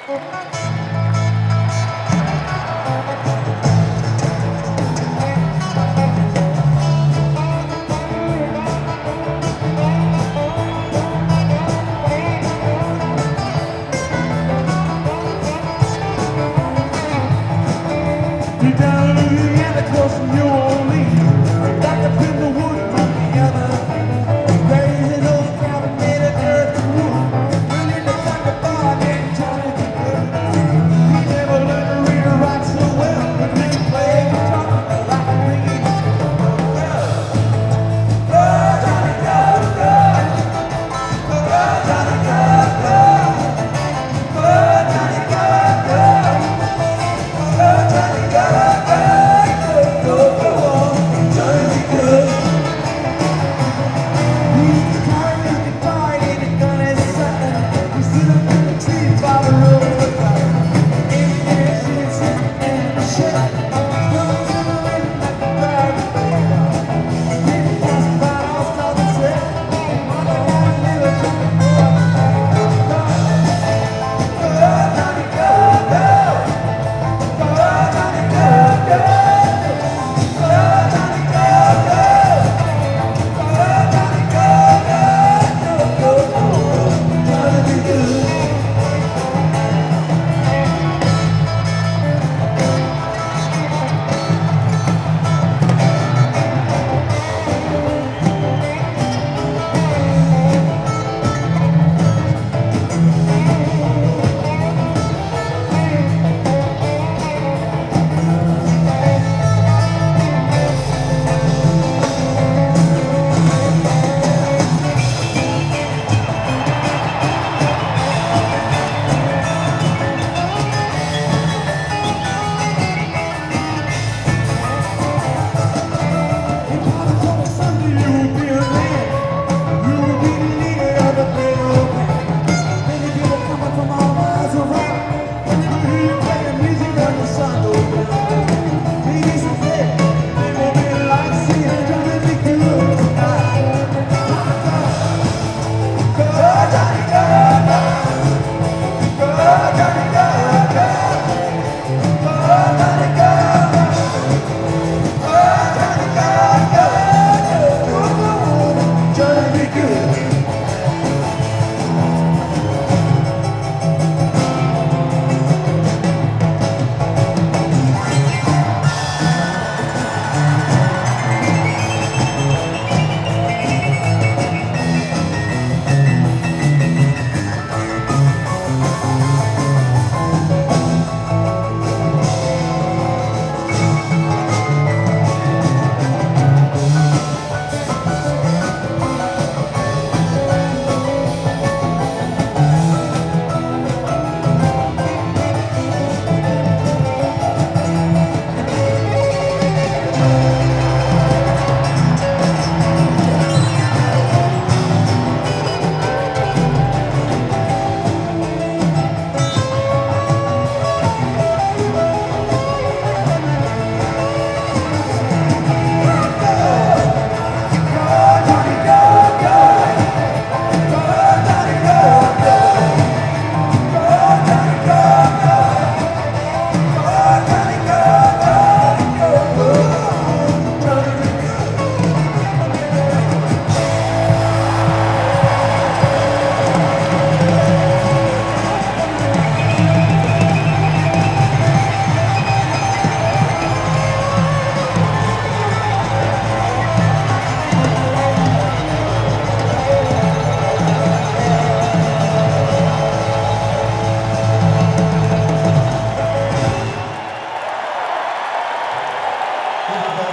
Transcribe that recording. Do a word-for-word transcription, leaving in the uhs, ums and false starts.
Down in Louisiana, close to New Orleans, back up in the woods from the other. Raised an old cabin made of earth and wood. Really looked like a bar named Johnny B. Good. He never learned to read or write so well, but he could play guitar like a ringing bell. Go, Johnny, go, go. Go, Johnny, go, go. Go, Johnny, go, go. Go, Johnny, go, go. Go, go, go, Johnny, go. He's tired, he's tired, and he's gonna suck. We sit up in the tree by the roadside. In there, she's sitting in the shed. Comes in the wind like a bird. Didn't ask about all stuff and said, Mama had a little drink of water. Go, Johnny, go, go. Go, Johnny, go, go. Go, Johnny, go, go. Go, Johnny, go, go. Go, go, go. Johnny be good. You gotta tell us someday you will be a man. You will be the leader of the great old band. Many people coming from all miles around. When they hear you playing music when the sun goes down. Ladies and men, they will be like seeing Johnny be good tonight. Go, Johnny, go, go. Go, Johnny, go, go. Go, Johnny, go, go. Go, Johnny, go, go. Go, go, go. Johnny be good. Thank you.